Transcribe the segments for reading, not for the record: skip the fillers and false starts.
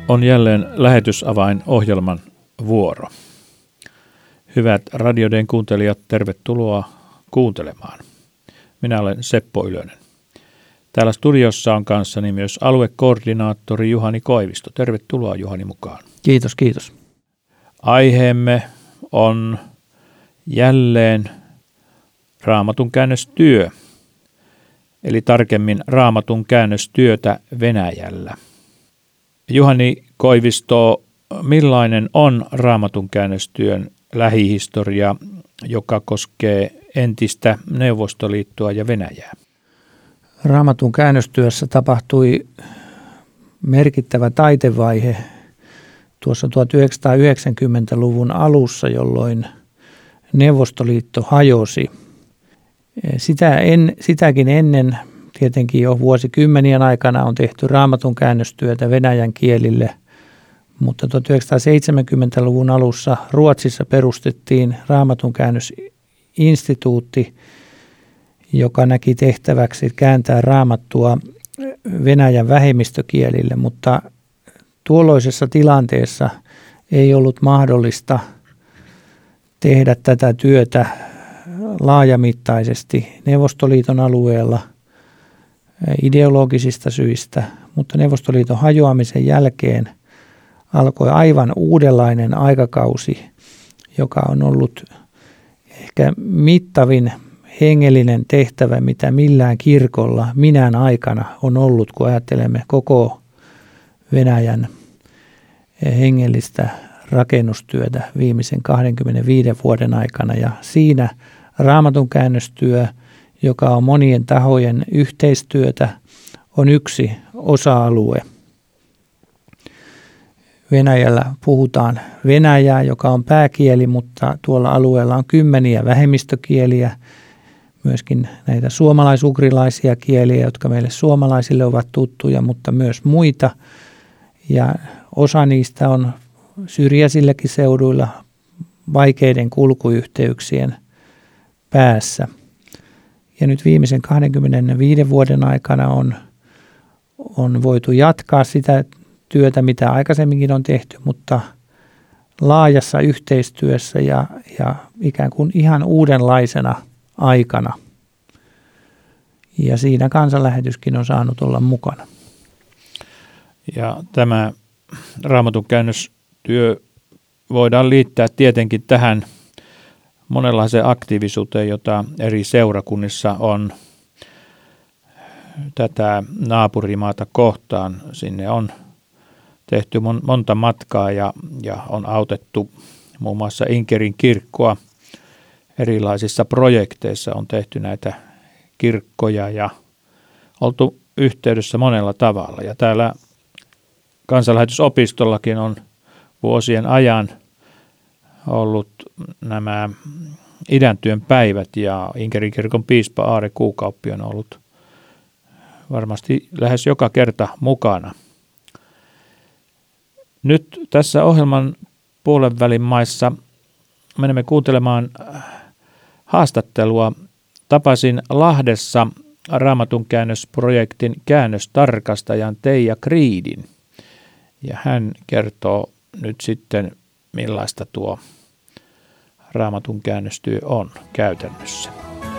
On jälleen lähetysavain-ohjelman vuoro. Hyvät radioiden kuuntelijat, tervetuloa kuuntelemaan. Minä olen Seppo Ylönen. Täällä studiossa on kanssani myös aluekoordinaattori Juhani Koivisto. Tervetuloa Juhani mukaan. Kiitos, kiitos. Aiheemme on jälleen Raamatun käännöstyö, eli tarkemmin Raamatun käännöstyötä Venäjällä. Juhani Koivisto, millainen on Raamatun käännöstyön lähihistoria, joka koskee entistä Neuvostoliittoa ja Venäjää? Raamatun käännöstyössä tapahtui merkittävä taitevaihe tuossa 1990-luvun alussa, jolloin Neuvostoliitto hajosi. Sitäkin ennen, tietenkin jo vuosikymmenien aikana, on tehty Raamatun käännöstyötä venäjän kielille, mutta 1970-luvun alussa Ruotsissa perustettiin Raamatun käännösinstituutti, joka näki tehtäväksi kääntää Raamattua Venäjän vähemmistökielille, mutta tuolloisessa tilanteessa ei ollut mahdollista tehdä tätä työtä laajamittaisesti Neuvostoliiton alueella ideologisista syistä, mutta Neuvostoliiton hajoamisen jälkeen alkoi aivan uudenlainen aikakausi, joka on ollut ehkä mittavin hengellinen tehtävä, mitä millään kirkolla minään aikana on ollut, kun ajattelemme koko Venäjän hengellistä rakennustyötä viimeisen 25 vuoden aikana. Ja siinä Raamatun käännöstyö, joka on monien tahojen yhteistyötä, on yksi osa-alue. Venäjällä puhutaan venäjää, joka on pääkieli, mutta tuolla alueella on kymmeniä vähemmistökieliä, myöskin näitä suomalaisugrilaisia kieliä, jotka meille suomalaisille ovat tuttuja, mutta myös muita. Ja osa niistä on syrjäisilläkin seuduilla vaikeiden kulkuyhteyksien päässä. Ja nyt viimeisen 25 vuoden aikana on voitu jatkaa sitä työtä, mitä aikaisemminkin on tehty, mutta laajassa yhteistyössä ja ikään kuin ihan uudenlaisena aikana. Ja siinä kansanlähetyskin on saanut olla mukana. Ja tämä Raamatun käännöstyö voidaan liittää tietenkin tähän monenlaiseen aktiivisuuteen, jota eri seurakunnissa on tätä naapurimaata kohtaan. Sinne on tehty monta matkaa ja on autettu muun muassa Inkerin kirkkoa. Erilaisissa projekteissa on tehty näitä kirkkoja ja oltu yhteydessä monella tavalla. Ja täällä kansanlähetysopistollakin on vuosien ajan ollut nämä idäntyön päivät ja Inkerin kirkon piispa Aare Kuukauppi on ollut varmasti lähes joka kerta mukana. Nyt tässä ohjelman puolenvälin maissa menemme kuuntelemaan haastattelua. Tapasin Lahdessa Raamatun käännösprojektin käännöstarkastajan Teija Kriidin. Ja hän kertoo nyt sitten, millaista tuo Raamatun käännöstyö on käytännössä.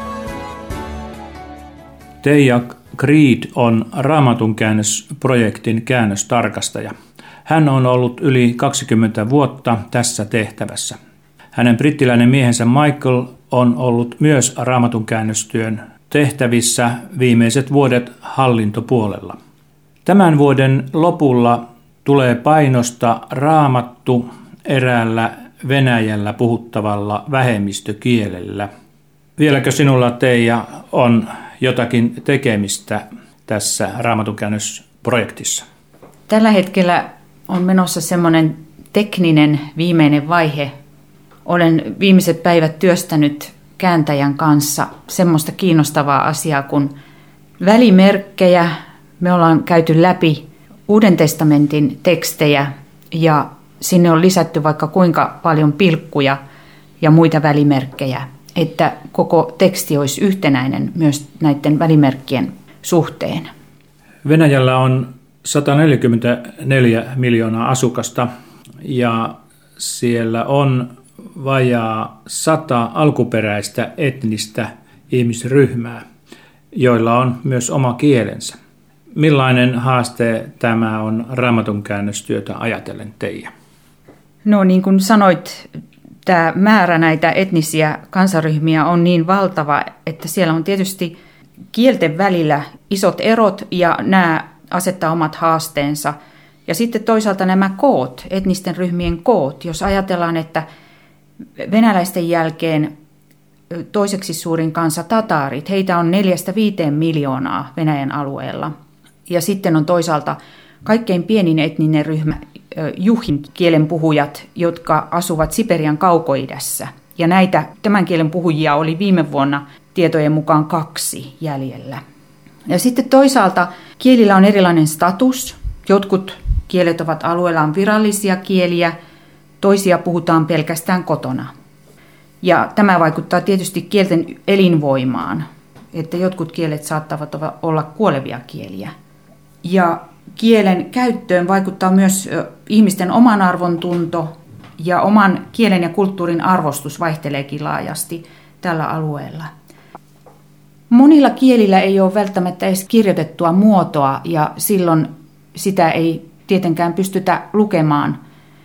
Teija Kriid on Raamatun käännösprojektin käännöstarkastaja. Hän on ollut yli 20 vuotta tässä tehtävässä. Hänen brittiläinen miehensä Michael on ollut myös Raamatun käännöstyön tehtävissä viimeiset vuodet hallintopuolella. Tämän vuoden lopulla tulee painosta Raamattu eräällä Venäjällä puhuttavalla vähemmistökielellä. Vieläkö sinulla, Teija, on jotakin tekemistä tässä Raamatun käännösprojektissa? Tällä hetkellä on menossa semmoinen tekninen viimeinen vaihe. Olen viimeiset päivät työstänyt kääntäjän kanssa semmoista kiinnostavaa asiaa kuin välimerkkejä. Me ollaan käyty läpi Uuden testamentin tekstejä ja sinne on lisätty vaikka kuinka paljon pilkkuja ja muita välimerkkejä, että koko teksti olisi yhtenäinen myös näiden välimerkkien suhteen. Venäjällä on 144 miljoonaa asukasta ja siellä on vajaa 100 alkuperäistä etnistä ihmisryhmää, joilla on myös oma kielensä. Millainen haaste tämä on Raamatun käännöstyötä ajatellen Teija? No niin kuin sanoit, tämä määrä näitä etnisiä kansaryhmiä on niin valtava, että siellä on tietysti kielten välillä isot erot ja nämä asettaa omat haasteensa. Ja sitten toisaalta nämä koot, etnisten ryhmien koot, jos ajatellaan, että venäläisten jälkeen toiseksi suurin kansa tataarit, heitä on 4-5 miljoonaa Venäjän alueella. Ja sitten on toisaalta kaikkein pienin etninen ryhmä, juhin kielen puhujat, jotka asuvat Siperian kaukoidässä. Ja tämän kielen puhujia oli viime vuonna tietojen mukaan 2 jäljellä. Ja sitten toisaalta kielillä on erilainen status. Jotkut kielet ovat alueellaan virallisia kieliä, toisia puhutaan pelkästään kotona. Ja tämä vaikuttaa tietysti kielten elinvoimaan, että jotkut kielet saattavat olla kuolevia kieliä. Ja kielen käyttöön vaikuttaa myös ihmisten oman arvon tunto ja oman kielen ja kulttuurin arvostus vaihteleekin laajasti tällä alueella. Monilla kielillä ei ole välttämättä edes kirjoitettua muotoa ja silloin sitä ei tietenkään pystytä lukemaan.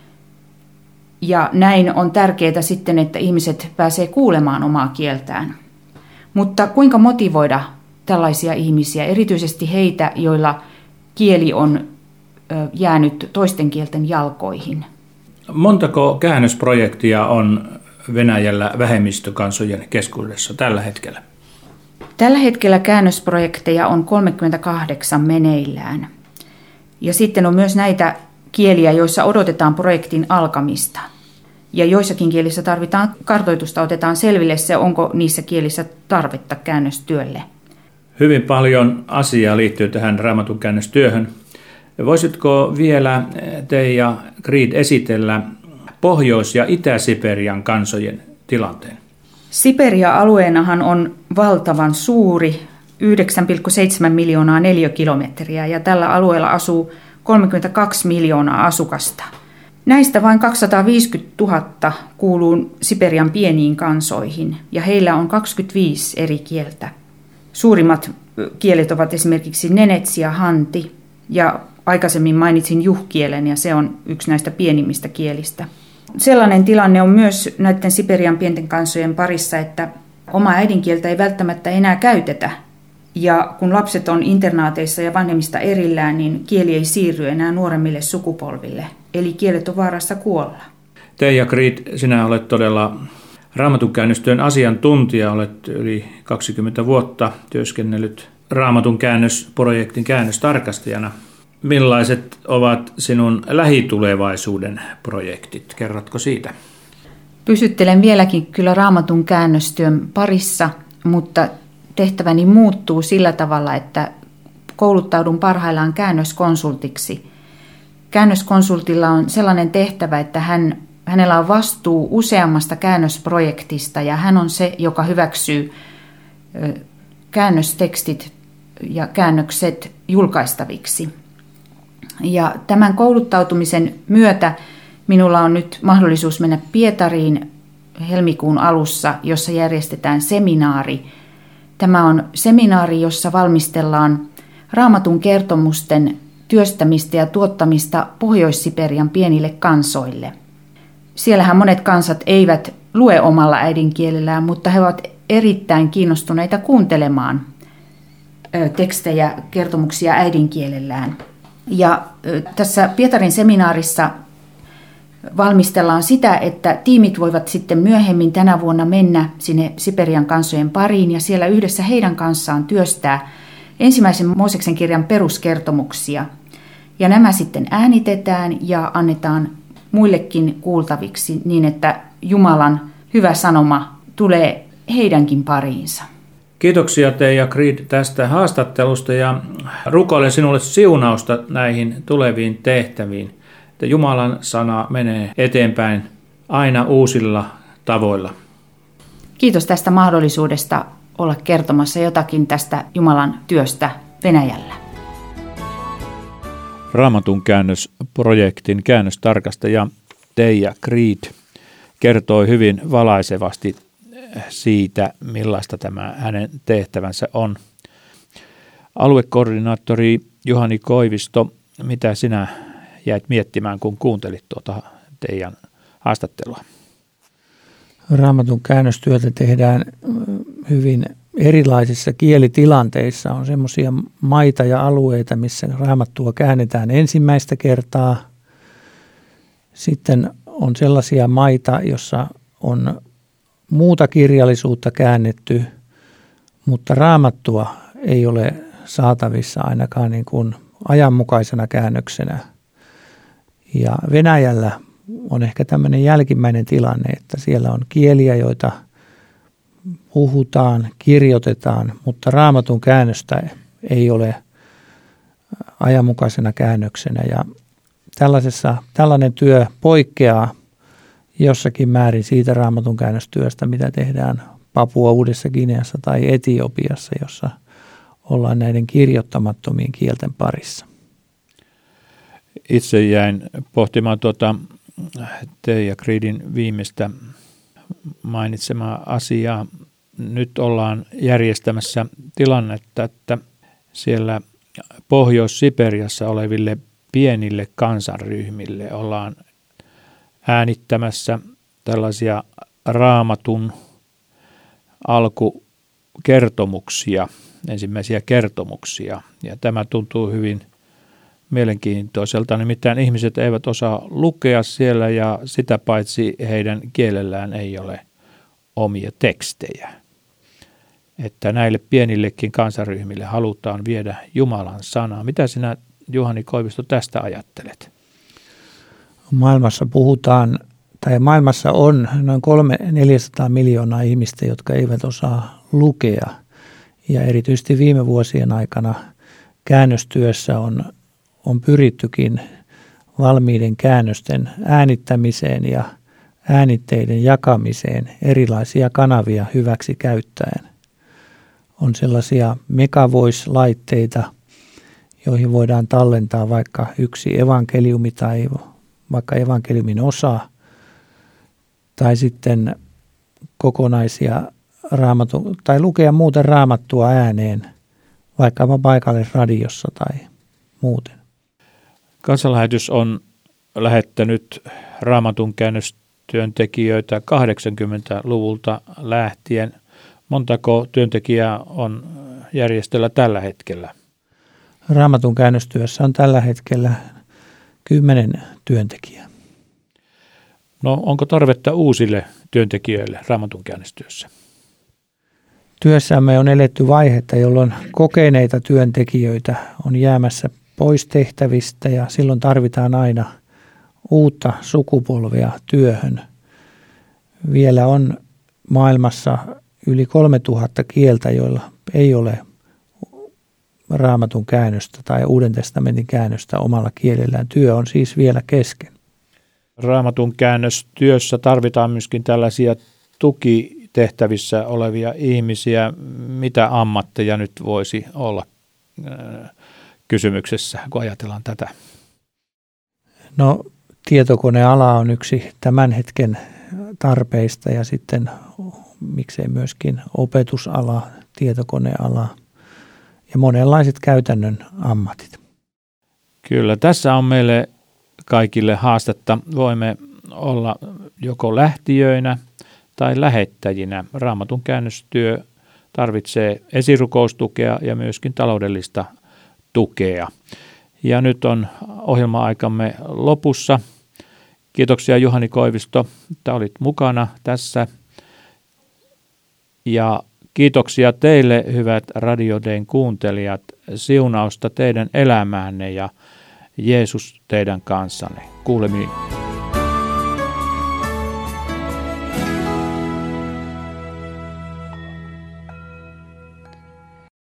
Ja näin on tärkeää sitten, että ihmiset pääsee kuulemaan omaa kieltään. Mutta kuinka motivoida tällaisia ihmisiä, erityisesti heitä, joilla kieli on jäänyt toisten kielten jalkoihin? Montako käännösprojektia on Venäjällä vähemmistökansojen keskuudessa tällä hetkellä? Tällä hetkellä käännösprojekteja on 38 meneillään. Ja sitten on myös näitä kieliä, joissa odotetaan projektin alkamista. Ja joissakin kielissä tarvitaan kartoitusta, otetaan selville se, onko niissä kielissä tarvetta käännöstyölle. Hyvin paljon asiaa liittyy tähän Raamatun käännöstyöhön. Voisitko vielä Teija Grid esitellä Pohjois- ja Itä-Siperian kansojen tilanteen? Siperia-alueenahan on valtavan suuri, 9,7 miljoonaa neliökilometriä, ja tällä alueella asuu 32 miljoonaa asukasta. Näistä vain 250 000 kuuluu Siperian pieniin kansoihin, ja heillä on 25 eri kieltä. Suurimmat kielet ovat esimerkiksi nenetsi ja hanti, ja aikaisemmin mainitsin juhkielen, ja se on yksi näistä pienimmistä kielistä. Sellainen tilanne on myös näiden Siperian pienten kansojen parissa, että omaa äidinkieltä ei välttämättä enää käytetä. Ja kun lapset on internaateissa ja vanhemmista erillään, niin kieli ei siirry enää nuoremmille sukupolville. Eli kielet on vaarassa kuolla. Teija Grid, sinä olet todella Raamatun käännöstyön asiantuntija. Olet yli 20 vuotta työskennellyt Raamatun käännösprojektin käännöstarkastajana. Millaiset ovat sinun lähitulevaisuuden projektit? Kerrotko siitä? Pysyttelen vieläkin kyllä Raamatun käännöstyön parissa, mutta tehtäväni muuttuu sillä tavalla, että kouluttaudun parhaillaan käännöskonsultiksi. Käännöskonsultilla on sellainen tehtävä, että hänellä on vastuu useammasta käännösprojektista ja hän on se, joka hyväksyy käännöstekstit ja käännökset julkaistaviksi. Ja tämän kouluttautumisen myötä minulla on nyt mahdollisuus mennä Pietariin helmikuun alussa, jossa järjestetään seminaari. Tämä on seminaari, jossa valmistellaan Raamatun kertomusten työstämistä ja tuottamista Pohjois-Siperian pienille kansoille. Siellähän monet kansat eivät lue omalla äidinkielellään, mutta he ovat erittäin kiinnostuneita kuuntelemaan tekstejä, kertomuksia äidinkielellään. Ja tässä Pietarin seminaarissa valmistellaan sitä, että tiimit voivat sitten myöhemmin tänä vuonna mennä sinne Siperian kansojen pariin ja siellä yhdessä heidän kanssaan työstää ensimmäisen Mooseksen kirjan peruskertomuksia. Ja nämä sitten äänitetään ja annetaan muillekin kuultaviksi niin, että Jumalan hyvä sanoma tulee heidänkin pariinsa. Kiitoksia Teija Grid tästä haastattelusta ja rukoilen sinulle siunausta näihin tuleviin tehtäviin, että Jumalan sana menee eteenpäin aina uusilla tavoilla. Kiitos tästä mahdollisuudesta olla kertomassa jotakin tästä Jumalan työstä Venäjällä. Raamatun käännösprojektin käännöstarkastaja Teija Creed kertoi hyvin valaisevasti siitä, millaista tämä hänen tehtävänsä on. Aluekoordinaattori Juhani Koivisto, mitä sinä jäit miettimään, kun kuuntelit tuota Teijan haastattelua? Raamatun käännöstyötä tehdään hyvin erilaisissa kielitilanteissa. On semmoisia maita ja alueita, missä raamattua käännetään ensimmäistä kertaa. Sitten on sellaisia maita, jossa on muuta kirjallisuutta käännetty, mutta raamattua ei ole saatavissa ainakaan niin kuin ajanmukaisena käännöksenä. Ja Venäjällä on ehkä tämmöinen jälkimmäinen tilanne, että siellä on kieliä, joita puhutaan, kirjoitetaan, mutta raamatun käännöstä ei ole ajanmukaisena käännöksenä. Ja tällainen työ poikkeaa jossakin määrin siitä raamatun käännöstyöstä, mitä tehdään Papua Uudessa Gineassa tai Etiopiassa, jossa ollaan näiden kirjoittamattomien kielten parissa. Itse jäin pohtimaan Teija Creedin viimeistä mainitsemaa asiaa. Nyt ollaan järjestämässä tilannetta, että siellä Pohjois-Siperiassa oleville pienille kansanryhmille ollaan äänittämässä tällaisia raamatun alkukertomuksia, ensimmäisiä kertomuksia. Ja tämä tuntuu hyvin mielenkiintoiselta, nimittäin ihmiset eivät osaa lukea siellä ja sitä paitsi heidän kielellään ei ole omia tekstejä. Että näille pienillekin kansanryhmille halutaan viedä Jumalan sanaa. Mitä sinä, Juhani Koivisto, tästä ajattelet? Maailmassa on noin 300-400 miljoonaa ihmistä, jotka eivät osaa lukea. Ja erityisesti viime vuosien aikana käännöstyössä on pyrittykin valmiiden käännösten äänittämiseen ja äänitteiden jakamiseen erilaisia kanavia hyväksi käyttäen. On sellaisia megavoice-laitteita, joihin voidaan tallentaa vaikka yksi evankeliumi tai vaikka evankeliumin osa, tai sitten kokonaisia tai lukea muuten raamattua ääneen, vaikkapa paikallisradiossa tai muuten. Kansanlähetys on lähettänyt raamatun käännöstyöntekijöitä 80-luvulta lähtien. Montako työntekijää on järjestöllä tällä hetkellä? Raamatun käännöstyössä on tällä hetkellä 10 työntekijää. No, onko tarvetta uusille työntekijöille raamatun käännöstyössä? Työssämme on eletty vaihetta, jolloin kokeneita työntekijöitä on jäämässä pois tehtävistä ja silloin tarvitaan aina uutta sukupolvea työhön. Vielä on maailmassa yli 3000 kieltä, joilla ei ole raamatun käännöstä tai Uuden testamentin käännöstä omalla kielellään. Työ on siis vielä kesken. Raamatun käännöstyössä tarvitaan myöskin tällaisia tukitehtävissä olevia ihmisiä. Mitä ammatteja nyt voisi olla kysymyksessä, kun ajatellaan tätä? No, tietokoneala on yksi tämän hetken tarpeista ja sitten miksei myöskin opetusala, tietokoneala ja monenlaiset käytännön ammatit. Kyllä, tässä on meille kaikille haastetta. Voimme olla joko lähtijöinä tai lähettäjinä. Raamatun käännöstyö tarvitsee esirukoustukea ja myöskin taloudellista tukea. Ja nyt on ohjelma-aikamme lopussa. Kiitoksia Juhani Koivisto, että olit mukana tässä. Ja kiitoksia teille, hyvät Radio Dayn kuuntelijat, siunausta teidän elämäänne ja Jeesus teidän kanssanne. Kuulemiin.